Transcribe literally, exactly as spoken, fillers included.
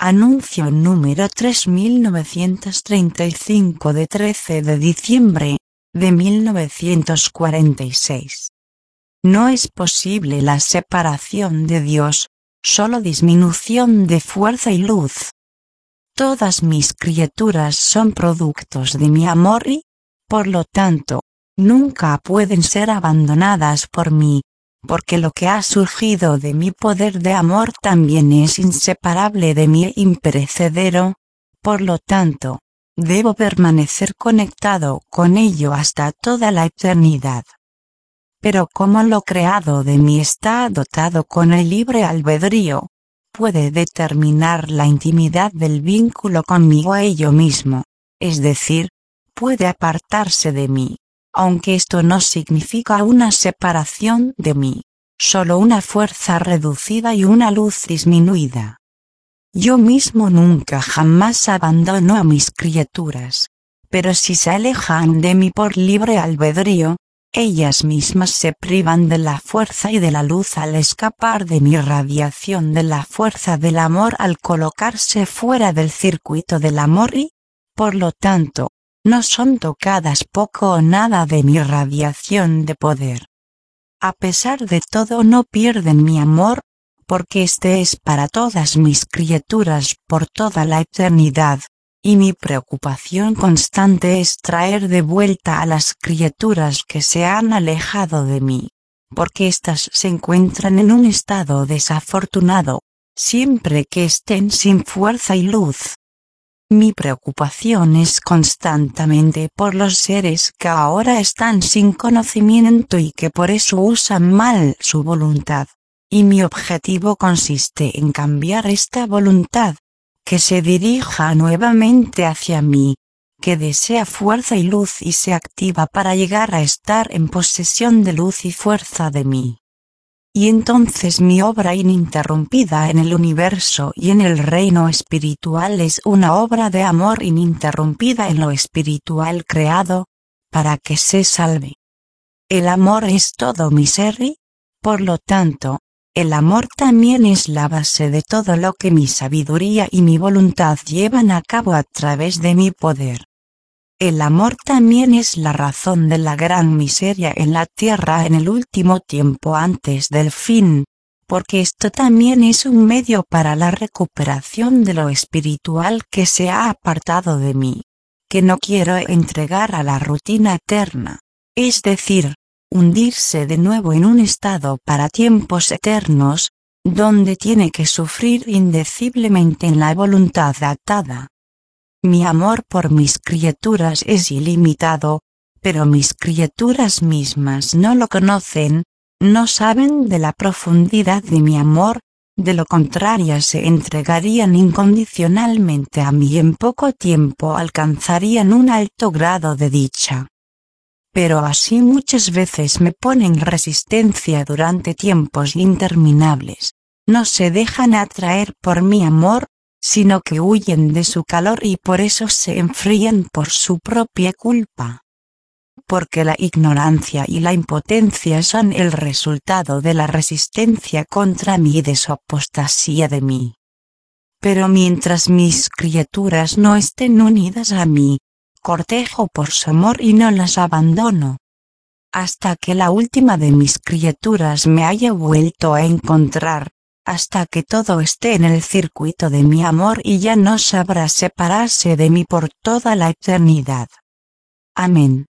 Anuncio número tres mil novecientos treinta y cinco de trece de diciembre de mil novecientos cuarenta y seis. No es posible la separación de Dios, solo disminución de fuerza y luz. Todas mis criaturas son productos de mi amor y, por lo tanto, nunca pueden ser abandonadas por mí, porque lo que ha surgido de mi poder de amor también es inseparable de mí e imperecedero, por lo tanto, debo permanecer conectado con ello hasta toda la eternidad. Pero como lo creado de mí está dotado con el libre albedrío, puede determinar la intimidad del vínculo conmigo a ello mismo, es decir, puede apartarse de mí, aunque esto no significa una separación de mí, solo una fuerza reducida y una luz disminuida. Yo mismo nunca jamás abandono a mis criaturas, pero si se alejan de mí por libre albedrío, ellas mismas se privan de la fuerza y de la luz al escapar de mi radiación de la fuerza del amor al colocarse fuera del circuito del amor y, por lo tanto, no son tocadas poco o nada de mi radiación de poder. A pesar de todo no pierden mi amor, porque este es para todas mis criaturas por toda la eternidad, y mi preocupación constante es traer de vuelta a las criaturas que se han alejado de mí, porque éstas se encuentran en un estado desafortunado, siempre que estén sin fuerza y luz. Mi preocupación es constantemente por los seres que ahora están sin conocimiento y que por eso usan mal su voluntad, y mi objetivo consiste en cambiar esta voluntad, que se dirija nuevamente hacia mí, que desea fuerza y luz y se activa para llegar a estar en posesión de luz y fuerza de mí. Y entonces mi obra ininterrumpida en el universo y en el reino espiritual es una obra de amor ininterrumpida en lo espiritual creado, para que se salve. El amor es todo mi ser y, por lo tanto, el amor también es la base de todo lo que mi sabiduría y mi voluntad llevan a cabo a través de mi poder. El amor también es la razón de la gran miseria en la tierra en el último tiempo antes del fin, porque esto también es un medio para la recuperación de lo espiritual que se ha apartado de mí, que no quiero entregar a la rutina eterna, es decir, hundirse de nuevo en un estado para tiempos eternos, donde tiene que sufrir indeciblemente en la voluntad atada. Mi amor por mis criaturas es ilimitado, pero mis criaturas mismas no lo conocen, no saben de la profundidad de mi amor, de lo contrario se entregarían incondicionalmente a mí y en poco tiempo alcanzarían un alto grado de dicha. Pero así muchas veces me ponen resistencia durante tiempos interminables, no se dejan atraer por mi amor, sino que huyen de su calor y por eso se enfrían por su propia culpa. Porque la ignorancia y la impotencia son el resultado de la resistencia contra mí y de su apostasía de mí. Pero mientras mis criaturas no estén unidas a mí, cortejo por su amor y no las abandono. Hasta que la última de mis criaturas me haya vuelto a encontrar, hasta que todo esté en el circuito de mi amor y ya no sabrá separarse de mí por toda la eternidad. Amén.